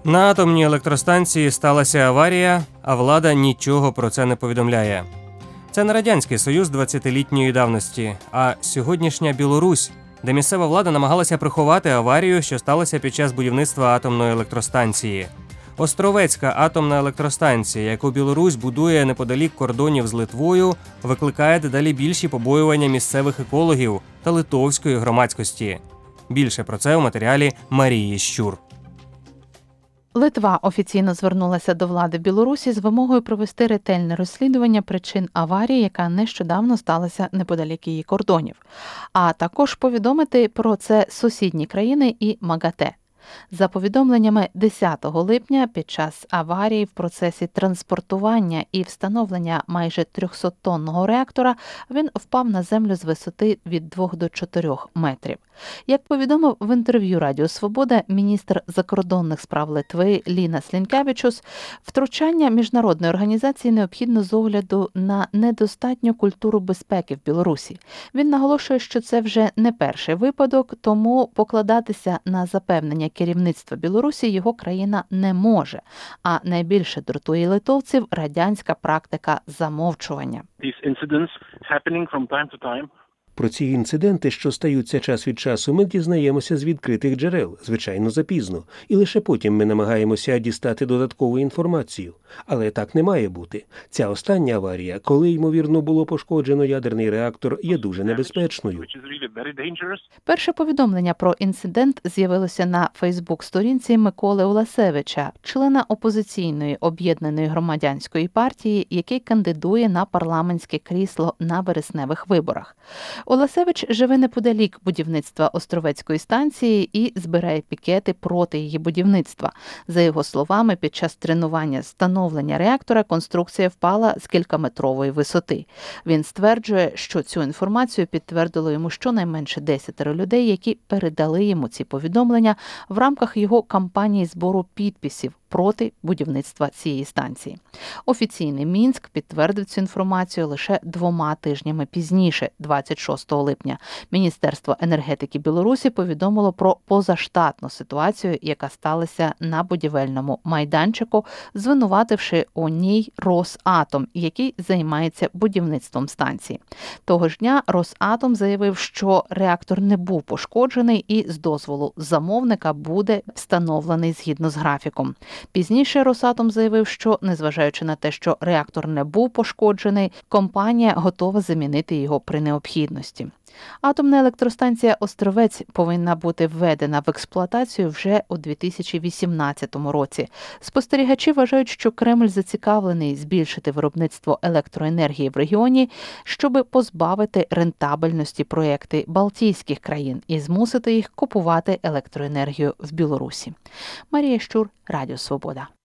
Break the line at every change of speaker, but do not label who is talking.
На атомній електростанції сталася аварія, а влада нічого про це не повідомляє. Це не Радянський Союз 20-літньої давності, а сьогоднішня Білорусь, де місцева влада намагалася приховати аварію, що сталося під час будівництва атомної електростанції. Островецька атомна електростанція, яку Білорусь будує неподалік кордонів з Литвою, викликає дедалі більші побоювання місцевих екологів та литовської громадськості. Більше про це у матеріалі Марії Щур.
Литва офіційно звернулася до влади Білорусі з вимогою провести ретельне розслідування причин аварії, яка нещодавно сталася неподалік її кордонів, а також повідомити про це сусідні країни і МАГАТЕ. За повідомленнями 10 липня, під час аварії в процесі транспортування і встановлення майже 300-тонного реактора він впав на землю з висоти від 2 до 4 метрів. Як повідомив в інтерв'ю Радіо Свобода міністр закордонних справ Литви Лінас Лінкевічус, втручання міжнародної організації необхідно з огляду на недостатню культуру безпеки в Білорусі. Він наголошує, що це вже не перший випадок, тому покладатися на запевнення керівництва Білорусі його країна не може. А найбільше дратує литовців радянська практика замовчування.
Про ці інциденти, що стаються час від часу, ми дізнаємося з відкритих джерел, звичайно, запізно, і лише потім ми намагаємося дістати додаткову інформацію. Але так не має бути. Ця остання аварія, коли, ймовірно, було пошкоджено ядерний реактор, є дуже небезпечною.
Перше повідомлення про інцидент з'явилося на Фейсбук-сторінці Миколи Уласевича, члена опозиційної об'єднаної громадянської партії, який кандидує на парламентське крісло на вересневих виборах. Уласевич живе неподалік будівництва Островецької станції і збирає пікети проти її будівництва. За його словами, під час тренування встановлення реактора конструкція впала з кількаметрової висоти. Він стверджує, що цю інформацію підтвердило йому щонайменше 10 людей, які передали йому ці повідомлення в рамках його кампанії збору підписів проти будівництва цієї станції. Офіційний Мінськ підтвердив цю інформацію лише 2 тижнями пізніше, 26 липня. Міністерство енергетики Білорусі повідомило про позаштатну ситуацію, яка сталася на будівельному майданчику, звинувативши у ній Росатом, який займається будівництвом станції. Того ж дня Росатом заявив, що реактор не був пошкоджений і з дозволу замовника буде встановлений згідно з графіком. Пізніше Росатом заявив, що, незважаючи на те, що реактор не був пошкоджений, компанія готова замінити його при необхідності. Атомна електростанція «Островець» повинна бути введена в експлуатацію вже у 2018 році. Спостерігачі вважають, що Кремль зацікавлений збільшити виробництво електроенергії в регіоні, щоб позбавити рентабельності проєкти Балтійських країн і змусити їх купувати електроенергію в Білорусі. Марія Щур, Радіо Свобода.